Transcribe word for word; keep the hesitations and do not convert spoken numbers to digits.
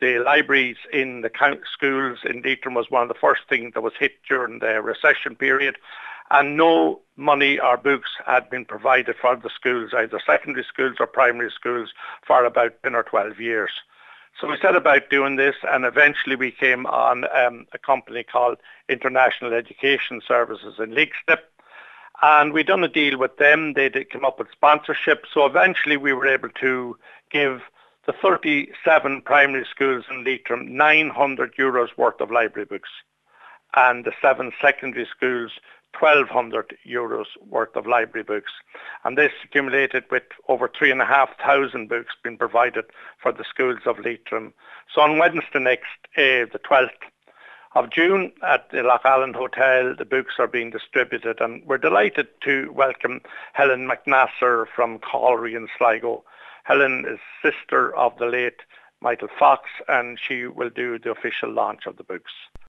the libraries in the count schools in Leitrim was one of the first things that was hit during the recession period, and no money or books had been provided for the schools, either secondary schools or primary schools, for about ten or twelve years. So we set about doing this, and eventually we came on um, a company called International Education Services in Leixlip, and we done a deal with them. They did come up with sponsorship, so eventually we were able to give the thirty-seven primary schools in Leitrim nine hundred euros worth of library books, and the seven secondary schools twelve hundred euros worth of library books. And this accumulated with over three and a half thousand books being provided for the schools of Leitrim. So on Wednesday next, uh, the twelfth of June, at the Loch Allen Hotel, the books are being distributed, and we're delighted to welcome Helen McNasser from Calry in Sligo. Helen is sister of the late Michael Fox, and she will do the official launch of the books.